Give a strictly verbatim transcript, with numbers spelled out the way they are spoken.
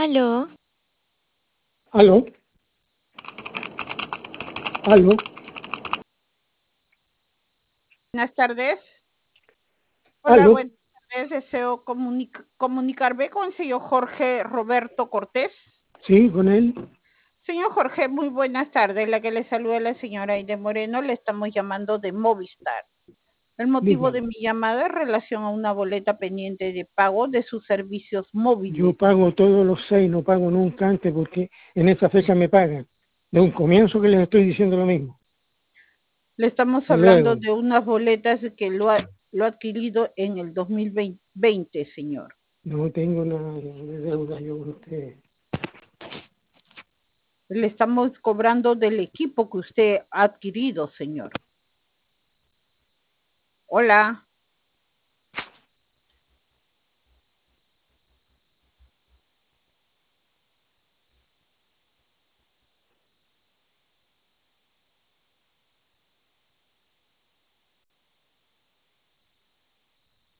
Aló, Aló, aló, Buenas tardes. Hola, aló, buenas tardes. Deseo comunic- comunicarme con el señor Jorge Roberto Cortés. sí, con él. Señor Jorge, muy buenas tardes. La que le saluda la señora Aide Moreno. Le estamos llamando de Movistar. El motivo de Dígame, mi llamada es en relación a una boleta pendiente de pago de sus servicios yo móviles. pago todos los seis, no pago nunca antes porque en esa fecha me pagan. De un comienzo que les estoy diciendo lo mismo. Le estamos Hasta hablando luego. de unas boletas que lo ha, lo ha adquirido en el dos mil veinte, señor. No tengo nada de deuda yo con ustedes. Le estamos cobrando del equipo que usted ha adquirido, señor. Hola.